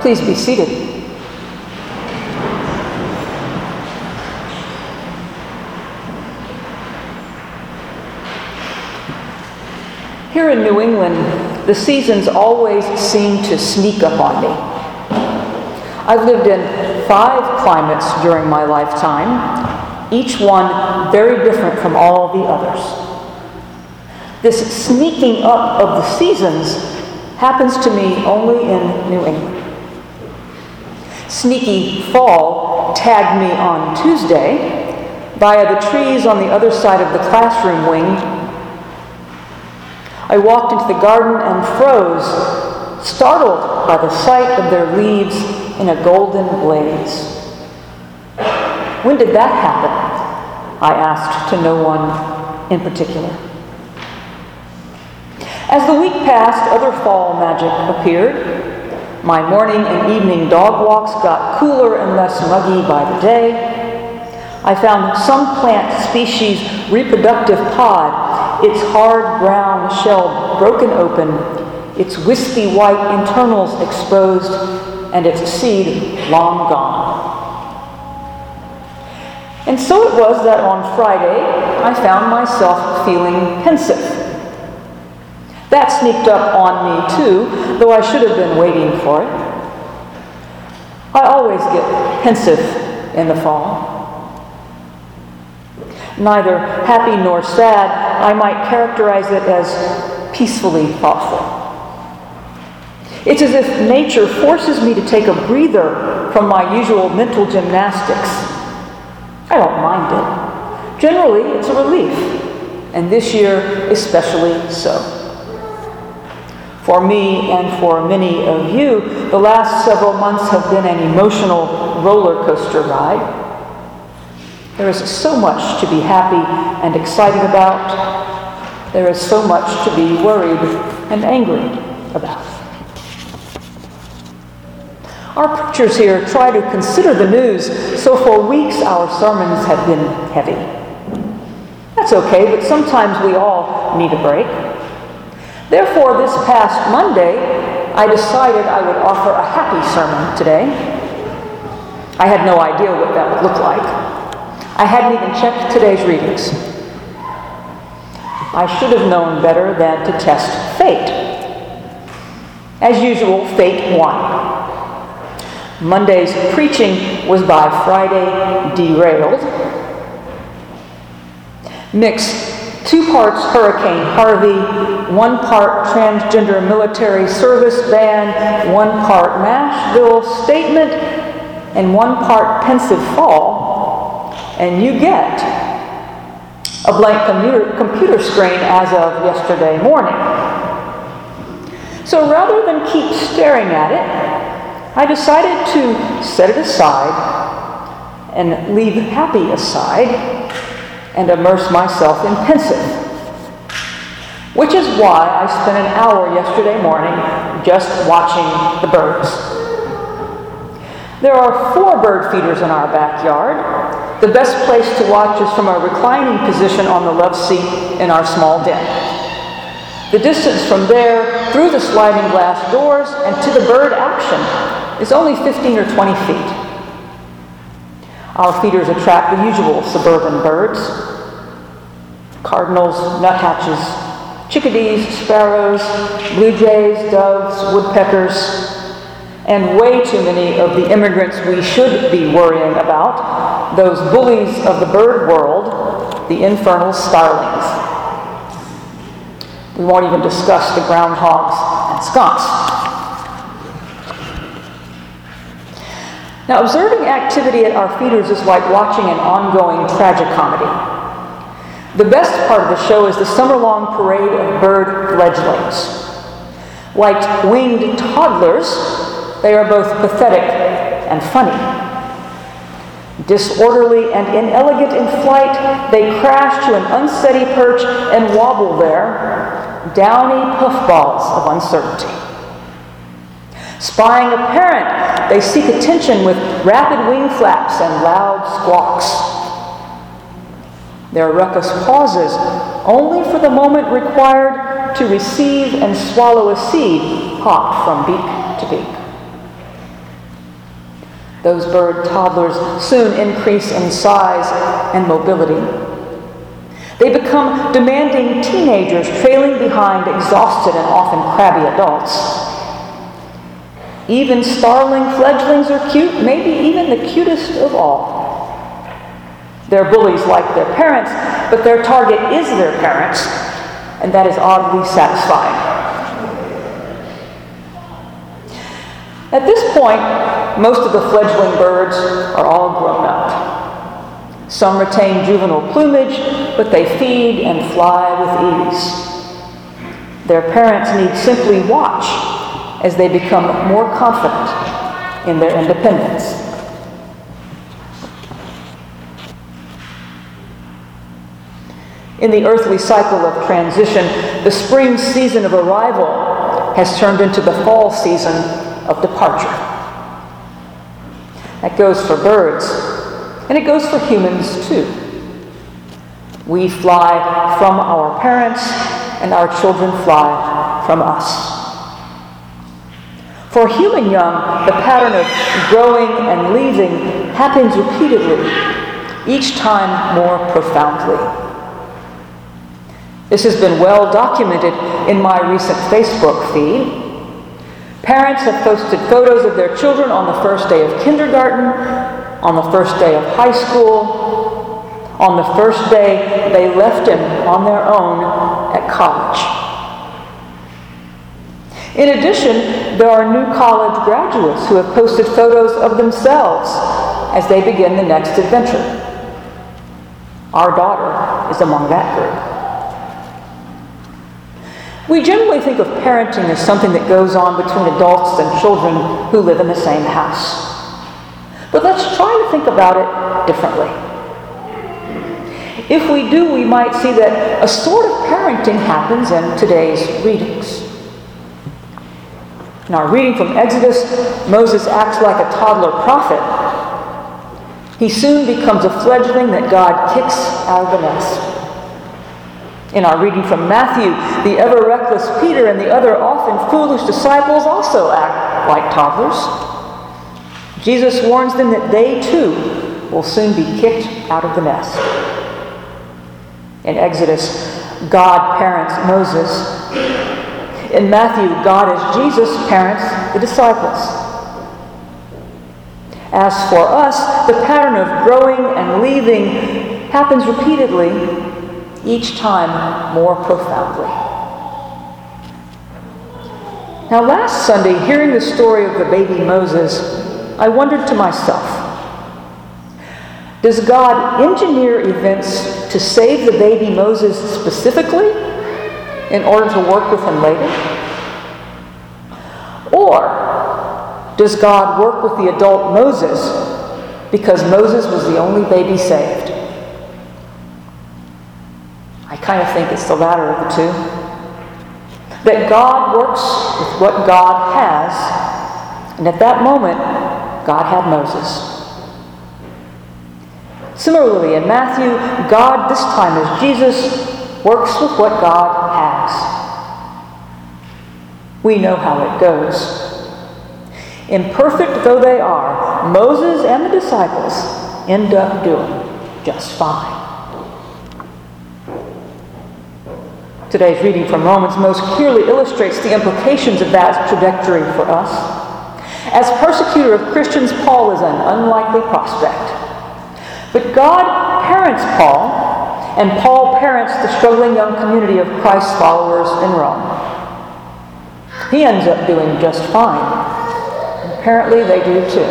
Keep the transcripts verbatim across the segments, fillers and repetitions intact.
Please be seated. Here in New England, the seasons always seem to sneak up on me. I've lived in five climates during my lifetime, each one very different from all the others. This sneaking up of the seasons happens to me only in New England. Sneaky fall tagged me on Tuesday via the trees on the other side of the classroom wing. I walked into the garden and froze, startled by the sight of their leaves in a golden blaze. When did that happen? I asked to no one in particular. As the week passed, other fall magic appeared. My morning and evening dog walks got cooler and less muggy by the day. I found some plant species' reproductive pod, its hard brown shell broken open, its wispy white internals exposed, and its seed long gone. And so it was that on Friday, I found myself feeling pensive. That sneaked up on me too, though I should have been waiting for it. I always get pensive in the fall. Neither happy nor sad, I might characterize it as peacefully thoughtful. It's as if nature forces me to take a breather from my usual mental gymnastics. I don't mind it. Generally, it's a relief, and this year especially so. For me and for many of you, the last several months have been an emotional roller coaster ride. There is so much to be happy and excited about. There is so much to be worried and angry about. Our preachers here try to consider the news, so for weeks our sermons have been heavy. That's okay, but sometimes we all need a break. Therefore, this past Monday, I decided I would offer a happy sermon today. I had no idea what that would look like. I hadn't even checked today's readings. I should have known better than to test fate. As usual, fate won. Monday's preaching was by Friday derailed. Mix two parts Hurricane Harvey, one part transgender military service ban, one part Nashville statement, and one part pensive fall, and you get a blank computer, computer screen as of yesterday morning. So rather than keep staring at it, I decided to set it aside and leave happy aside and immerse myself in pensive. Which is why I spent an hour yesterday morning just watching the birds. There are four bird feeders in our backyard. The best place to watch is from a reclining position on the love seat in our small den. The distance from there through the sliding glass doors and to the bird action is only fifteen or twenty feet. Our feeders attract the usual suburban birds: cardinals, nuthatches, chickadees, sparrows, blue jays, doves, woodpeckers, and way too many of the immigrants we should be worrying about, those bullies of the bird world, the infernal starlings. We won't even discuss the groundhogs and skunks. Now, observing activity at our feeders is like watching an ongoing tragicomedy. The best part of the show is the summer-long parade of bird fledglings. Like winged toddlers, they are both pathetic and funny. Disorderly and inelegant in flight, they crash to an unsteady perch and wobble there, downy puffballs of uncertainty. Spying a parent, they seek attention with rapid wing flaps and loud squawks. Their ruckus pauses only for the moment required to receive and swallow a seed popped from beak to beak. Those bird toddlers soon increase in size and mobility. They become demanding teenagers trailing behind exhausted and often crabby adults. Even starling fledglings are cute, maybe even the cutest of all. They're bullies like their parents, but their target is their parents, and that is oddly satisfying. At this point, most of the fledgling birds are all grown up. Some retain juvenile plumage, but they feed and fly with ease. Their parents need simply watch as they become more confident in their independence. In the earthly cycle of transition, the spring season of arrival has turned into the fall season of departure. That goes for birds, and it goes for humans too. We fly from our parents, and our children fly from us. For human young, the pattern of growing and leaving happens repeatedly, each time more profoundly. This has been well documented in my recent Facebook feed. Parents have posted photos of their children on the first day of kindergarten, on the first day of high school, on the first day they left him on their own at college. In addition, there are new college graduates who have posted photos of themselves as they begin the next adventure. Our daughter is among that group. We generally think of parenting as something that goes on between adults and children who live in the same house. But let's try to think about it differently. If we do, we might see that a sort of parenting happens in today's readings. In our reading from Exodus, Moses acts like a toddler prophet. He soon becomes a fledgling that God kicks out of the nest. In our reading from Matthew, the ever-reckless Peter and the other often foolish disciples also act like toddlers. Jesus warns them that they too will soon be kicked out of the nest. In Exodus, God parents Moses. In Matthew, God as Jesus parents the disciples. As for us, the pattern of growing and leaving happens repeatedly, each time more profoundly. Now, last Sunday, hearing the story of the baby Moses, I wondered to myself, does God engineer events to save the baby Moses specifically in order to work with him later? Or does God work with the adult Moses because Moses was the only baby saved? I kind of think it's the latter of the two. That God works with what God has, and at that moment, God had Moses. Similarly, in Matthew, God, this time as Jesus, works with what God has. We know how it goes. Imperfect though they are, Moses and the disciples end up doing just fine. Today's reading from Romans most clearly illustrates the implications of that trajectory for us. As persecutor of Christians, Paul is an unlikely prospect. But God parents Paul, and Paul parents the struggling young community of Christ followers in Rome. He ends up doing just fine. Apparently they do too.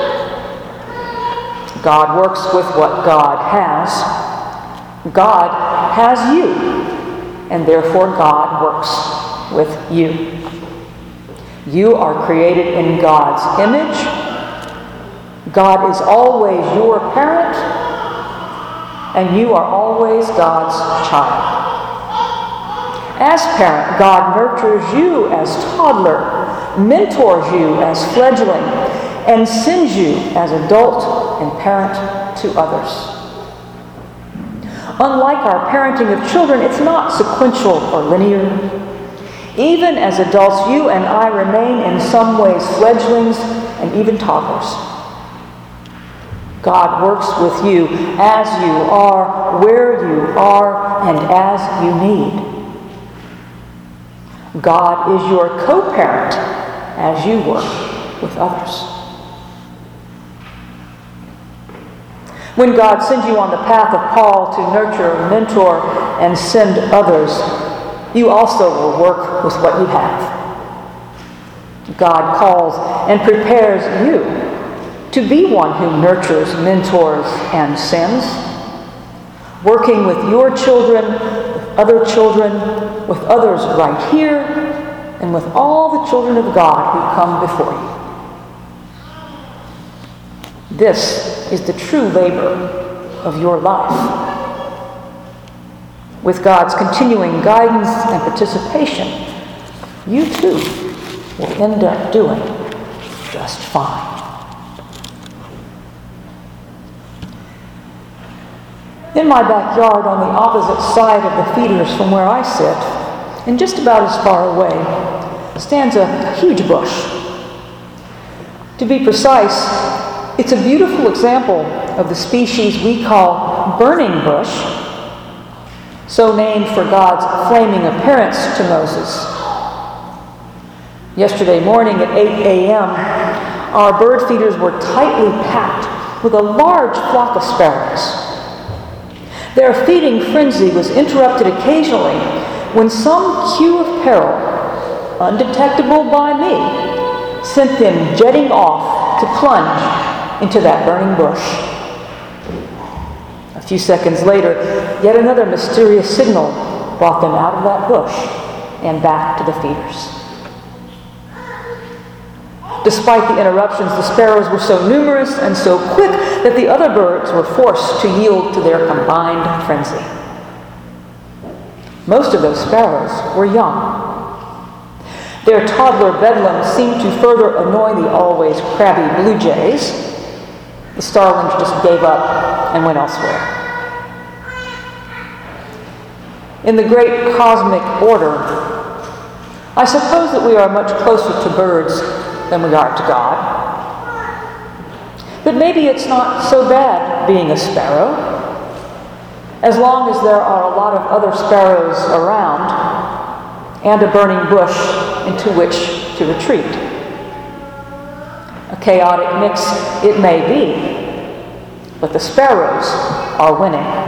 God works with what God has. God has you. And therefore God works with you. You are created in God's image. God is always your parent, and you are always God's child. As parent, God nurtures you as toddler, mentors you as fledgling, and sends you as adult and parent to others. Unlike our parenting of children, it's not sequential or linear. Even as adults, you and I remain in some ways fledglings and even toddlers. God works with you as you are, where you are, and as you need. God is your co-parent as you work with others. When God sends you on the path of Paul to nurture, mentor, and send others, you also will work with what you have. God calls and prepares you to be one who nurtures, mentors, and sends, working with your children, with other children, with others right here, and with all the children of God who come before you. This is the true labor of your life. With God's continuing guidance and participation, you too will end up doing just fine. In my backyard on the opposite side of the feeders from where I sit, and just about as far away, stands a huge bush. To be precise, it's a beautiful example of the species we call burning bush, so named for God's flaming appearance to Moses. Yesterday morning at eight a.m., our bird feeders were tightly packed with a large flock of sparrows. Their feeding frenzy was interrupted occasionally when some cue of peril, undetectable by me, sent them jetting off to plunge into that burning bush. A few seconds later, yet another mysterious signal brought them out of that bush and back to the feeders. Despite the interruptions, the sparrows were so numerous and so quick that the other birds were forced to yield to their combined frenzy. Most of those sparrows were young. Their toddler bedlam seemed to further annoy the always crabby blue jays. The starlings just gave up and went elsewhere. In the great cosmic order, I suppose that we are much closer to birds than we are to God. But maybe it's not so bad being a sparrow, as long as there are a lot of other sparrows around and a burning bush into which to retreat. A chaotic mix it may be, but the sparrows are winning.